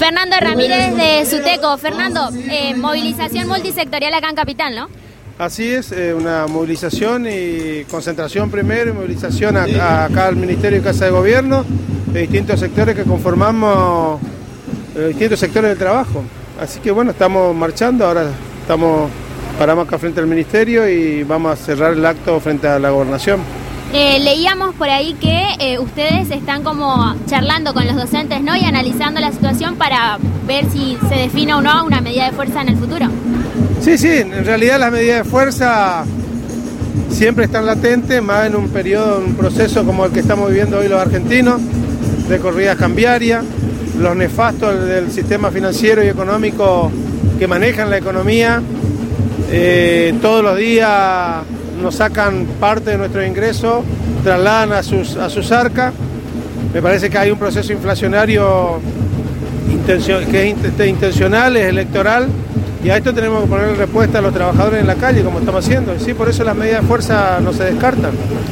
Fernando Ramírez de SUTECO. Fernando, movilización multisectorial acá en Capital, ¿no? Así es, una movilización y concentración primero y movilización acá al Ministerio de Casa de Gobierno de distintos sectores que conformamos distintos sectores del trabajo. Así que bueno, estamos marchando, ahora paramos acá frente al Ministerio y vamos a cerrar el acto frente a la Gobernación. Leíamos por ahí que ustedes están como charlando con los docentes, ¿no? Y analizando la situación para ver si se define o no una medida de fuerza en el futuro. Sí, en realidad las medidas de fuerza siempre están latentes, más en un proceso como el que estamos viviendo hoy los argentinos, de corridas cambiarias, los nefastos del sistema financiero y económico que manejan la economía, todos los días nos sacan parte de nuestros ingresos, trasladan a sus arcas. Me parece que hay un proceso inflacionario que es intencional, es electoral, y a esto tenemos que poner respuesta a los trabajadores en la calle, como estamos haciendo. Sí, por eso las medidas de fuerza no se descartan.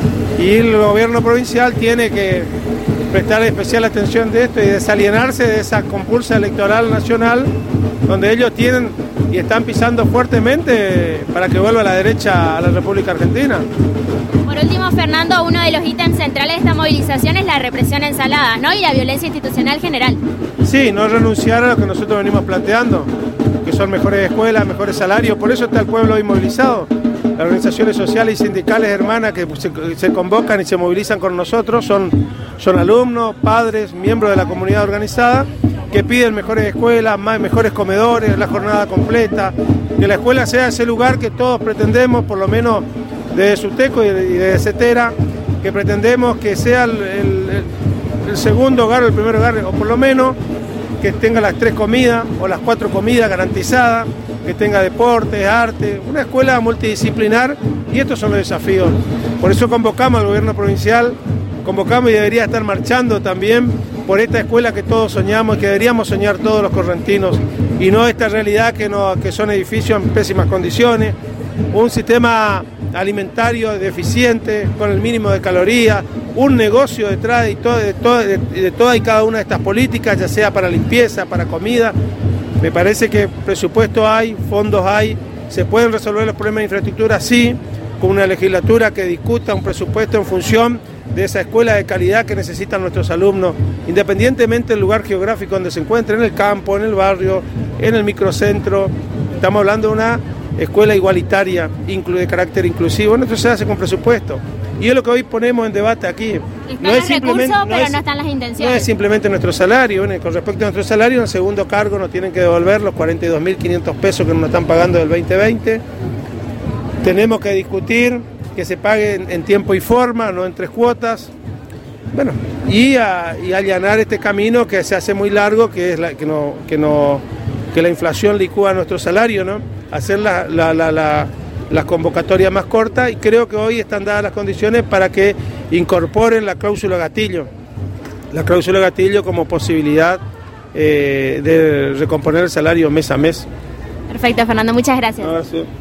Y el gobierno provincial tiene que prestar especial atención de esto y desalienarse de esa compulsa electoral nacional, donde ellos tienen y están pisando fuertemente para que vuelva la derecha a la República Argentina. Por último, Fernando, uno de los ítems centrales de esta movilización es la represión en Saladas, ¿no? Y la violencia institucional general. Sí, no renunciar a lo que nosotros venimos planteando, que son mejores escuelas, mejores salarios. Por eso está el pueblo hoy movilizado. Las organizaciones sociales y sindicales hermanas que se convocan y se movilizan con nosotros son alumnos, padres, miembros de la comunidad organizada, que piden mejores escuelas, mejores comedores, la jornada completa, que la escuela sea ese lugar que todos pretendemos, por lo menos de SUTECO y de CETERA, que pretendemos que sea el segundo hogar o el primer hogar, o por lo menos que tenga las 3 comidas o las 4 comidas garantizadas, que tenga deportes, arte, una escuela multidisciplinar, y estos son los desafíos. Por eso convocamos al gobierno provincial, convocamos y debería estar marchando también por esta escuela que todos soñamos y que deberíamos soñar todos los correntinos, y no esta realidad que son edificios en pésimas condiciones, un sistema alimentario deficiente, con el mínimo de calorías, un negocio detrás de toda y cada una de estas políticas, ya sea para limpieza, para comida. Me parece que presupuesto hay, fondos hay, se pueden resolver los problemas de infraestructura, sí, con una legislatura que discuta un presupuesto en función de esa escuela de calidad que necesitan nuestros alumnos, independientemente del lugar geográfico donde se encuentren, en el campo, en el barrio, en el microcentro. Estamos hablando de una escuela igualitaria, de carácter inclusivo. Esto se hace con presupuesto. Y es lo que hoy ponemos en debate aquí. No es simplemente, pero no están las intenciones. No es simplemente nuestro salario. Bueno, con respecto a nuestro salario, en el segundo cargo nos tienen que devolver los 42.500 pesos que nos están pagando del 2020. Tenemos que discutir que se pague en tiempo y forma, no en 3 cuotas. Bueno, y allanar este camino que se hace muy largo, que es que la inflación licúa nuestro salario, ¿no? Hacer las convocatorias más cortas, y creo que hoy están dadas las condiciones para que incorporen la cláusula gatillo. La cláusula gatillo como posibilidad de recomponer el salario mes a mes. Perfecto, Fernando, muchas gracias. Gracias.